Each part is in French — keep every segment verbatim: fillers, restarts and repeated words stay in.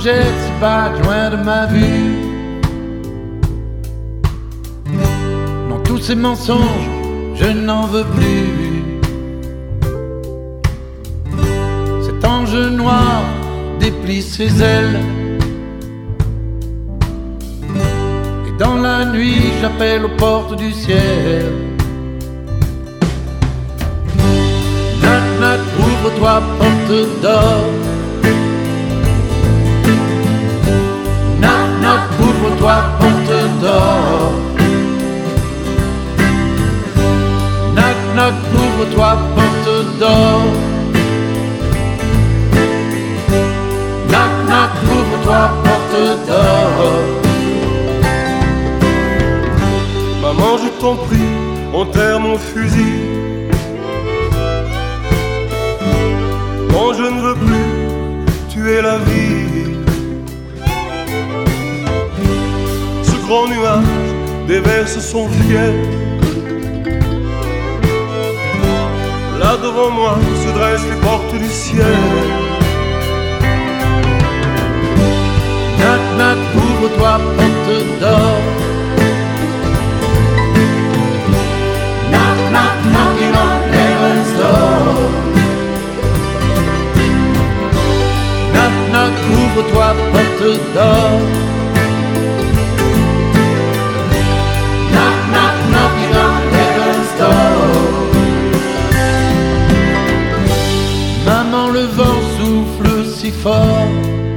Jersey, pas loin de ma vue. Dans tous ces mensonges, je n'en veux plus. Cet ange noir déplie ses ailes, et dans la nuit j'appelle aux portes du ciel. Knock knock, ouvre-toi, porte d'or. Knock knock, ouvre-toi, porte d'or. Knock knock, ouvre-toi, porte d'or. Knock knock, ouvre-toi, porte d'or. Maman, je t'en prie, enterre mon fusil. Non, je ne veux plus tuer la vie. Ce grand nuage déverse son fiel. Là devant moi se dressent les portes du ciel. Knock knock, ouvre-toi, porte d'or. Knock knock, knocking on heaven's door. Knock knock, ouvre-toi, porte d'or. Knock knock, knocking on heaven's door. Maman, le vent souffle si fort.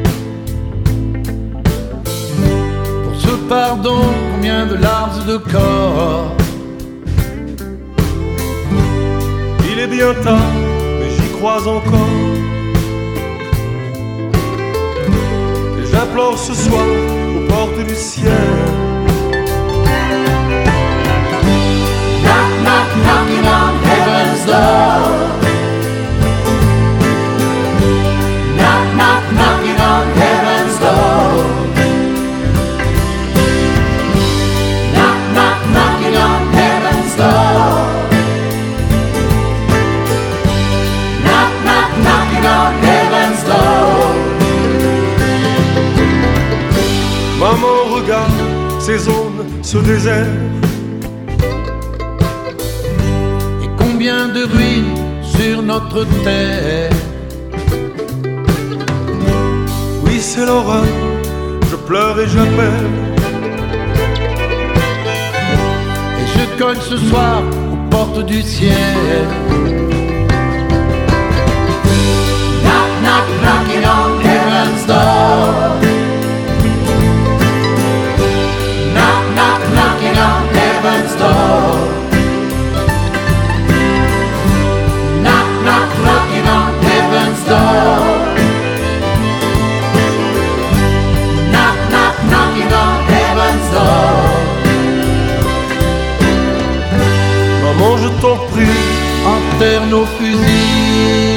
Pour ce pardon, combien de larmes et de corps. Il est bien tard, mais j'y crois encore. Et j'implore ce soir aux portes du ciel. Knock knock, knocking on heaven's door. Knock knock, knocking on heaven's door. Knock knock, knocking on heaven's door. Knock knock, knocking on heaven's door. Maman, regarde ces zones, ce désert. Et combien de ruines sur notre terre. Oui, c'est l'horreur, je pleure et j'appelle. Et je cogne ce soir aux portes du ciel. Knock knock, knocking on heaven's door. Knock knock, knocking on heaven's door. Knock knock, knocking on heaven's door. Knock knock, knocking on heaven's door. Maman, je t'en prie, enterre nos fusils.